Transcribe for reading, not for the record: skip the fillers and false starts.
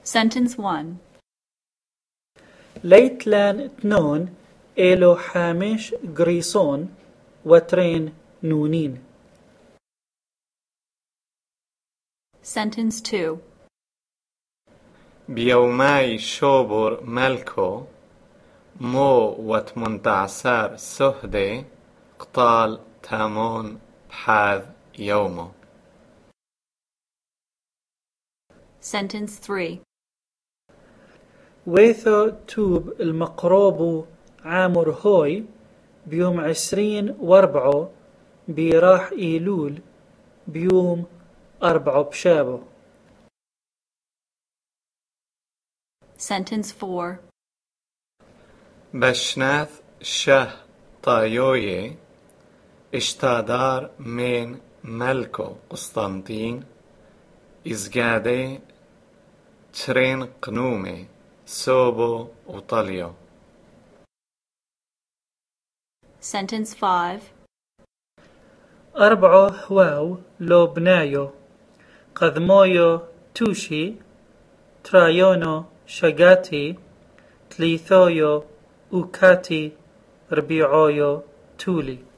Sentence 1. ليتلان تنون إلو حامش غريسون وترين نونين. Sentence 2. بيوماي شوبر ملكو مو وتمنتعسار سهدي قطال تامون بحاذ يومو. Sentence 3. ويثو توب المقروب عامر هوي بيوم 24 براح إيلول بيوم 4 بشابو. Sentence 4. بشناث شه طايوي اشتادار من ملكو قسطنطين إزجادي ترين قنومي سوبو وطليو. Sentence 5. 4 هواو لو بنايو قذمويو توشي ترايونو شاقاتي تليثويو أوكاتي ربيعويو تولي.